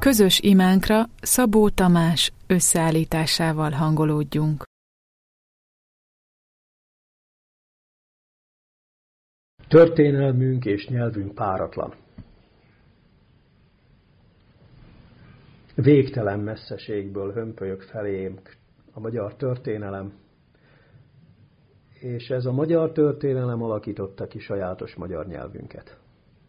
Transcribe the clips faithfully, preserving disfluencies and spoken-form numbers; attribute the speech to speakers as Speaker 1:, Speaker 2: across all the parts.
Speaker 1: Közös imánkra Szabó Tamás összeállításával hangolódjunk.
Speaker 2: Történelmünk és nyelvünk páratlan. Végtelen messzeségből hömpölyög felém a magyar történelem, és ez a magyar történelem alakította ki sajátos magyar nyelvünket.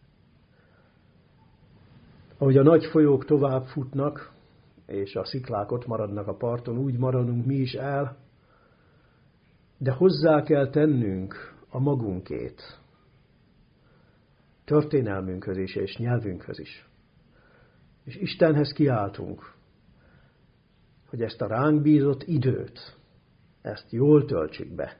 Speaker 2: Ahogy a nagy folyók tovább futnak, és a sziklák ott maradnak a parton, úgy maradunk mi is el, de hozzá kell tennünk a magunkét, történelmünkhöz is és nyelvünkhöz is. És Istenhez kiáltunk, hogy ezt a ránk bízott időt, ezt jól töltsük be.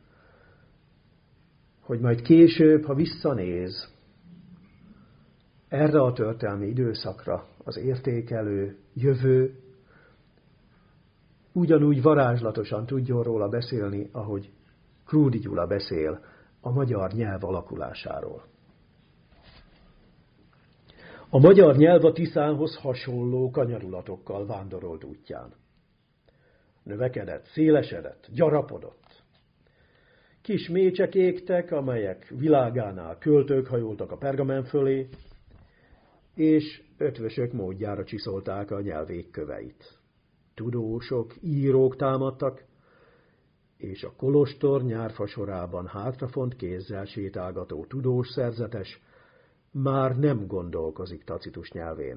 Speaker 2: Hogy majd később, ha visszanéz erre a történelmi időszakra az értékelő, jövő, ugyanúgy varázslatosan tudjon róla beszélni, ahogy Krúdy Gyula beszél a magyar nyelv alakulásáról. A magyar nyelv a Tiszánhoz hasonló kanyarulatokkal vándorolt útján. Növekedett, szélesedett, gyarapodott. Kis mécsek égtek, amelyek világánál költők hajoltak a pergamen fölé, és ötvösök módjára csiszolták a nyelv égköveit. Tudósok, írók támadtak, és a kolostor nyárfa sorában hátrafont kézzel sétálgató tudós szerzetes már nem gondolkozik Tacitus nyelvén.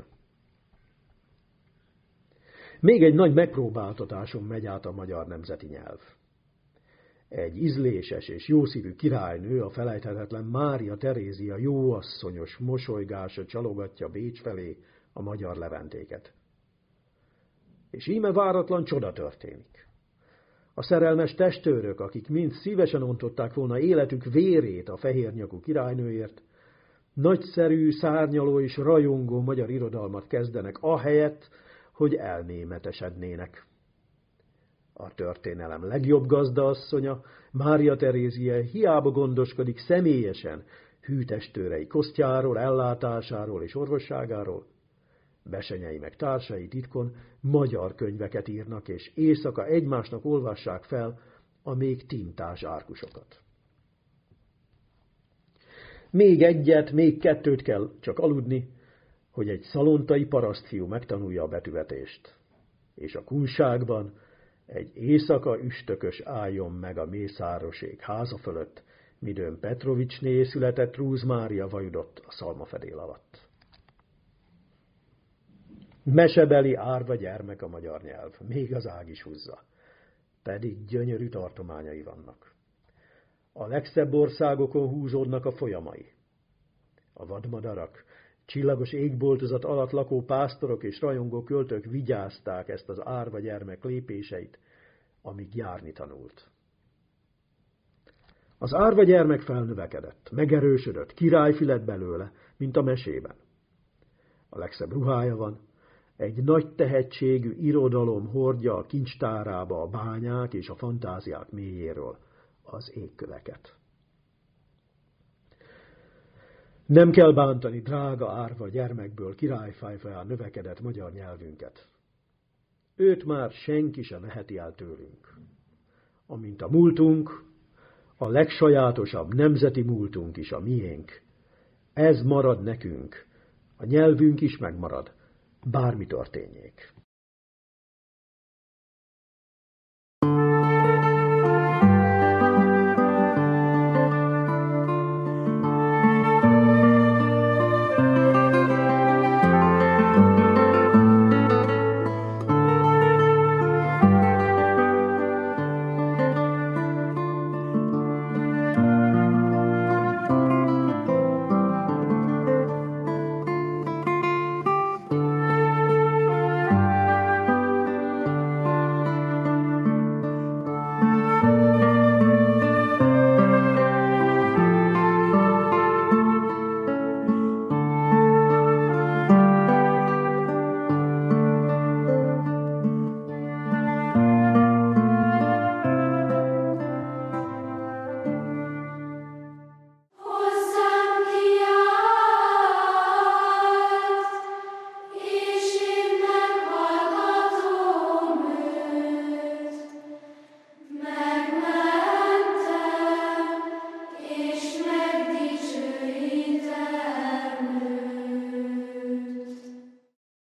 Speaker 2: Még egy nagy megpróbáltatáson megy át a magyar nemzeti nyelv. Egy ízléses és jószívű királynő, a felejthetetlen Mária Terézia jóasszonyos mosolygása csalogatja Bécs felé a magyar leventéket. És íme váratlan csoda történik. A szerelmes testőrök, akik mind szívesen ontották volna életük vérét a fehérnyakú királynőért, nagyszerű, szárnyaló és rajongó magyar irodalmat kezdenek, ahelyett, hogy elnémetesednének. A történelem legjobb gazdaasszonya, Mária Terézia hiába gondoskodik személyesen hű testőrei kosztjáról, ellátásáról és orvosságáról, besenyei meg társai titkon magyar könyveket írnak, és éjszaka egymásnak olvassák fel a még tintás árkusokat. Még egyet, még kettőt kell csak aludni, hogy egy szalontai parasztfiú megtanulja a betűvetést, és a kunságban egy éjszaka üstökös álljon meg a Mészárosék háza fölött, midőn Petrovicsné született Rúz Mária vajudott a szalmafedél alatt. Mesebeli árva gyermek a magyar nyelv, még az ág is húzza, pedig gyönyörű tartományai vannak. A legszebb országokon húzódnak a folyamai. A vadmadarak, csillagos égboltozat alatt lakó pásztorok és rajongó költők vigyázták ezt az árva gyermek lépéseit, amíg járni tanult. Az árva gyermek felnövekedett, megerősödött, királyfi lett belőle, mint a mesében. A legszebb ruhája van, egy nagy tehetségű irodalom hordja a kincstárába a bányák és a fantáziák mélyéről az égköveket. Nem kell bántani drága árva gyermekből királyfájfaján növekedett magyar nyelvünket. Őt már senki sem veheti el tőlünk. Amint a múltunk, a legsajátosabb nemzeti múltunk is a miénk. Ez marad nekünk, a nyelvünk is megmarad, bármi történjék.